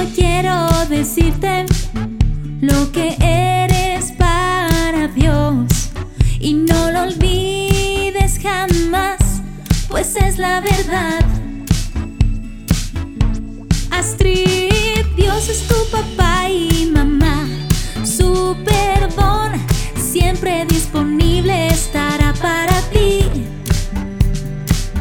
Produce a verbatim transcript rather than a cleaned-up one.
quiero decirte lo que eres para Dios, y no lo olvides jamás, pues es la verdad. Astrid, Dios es tu papá.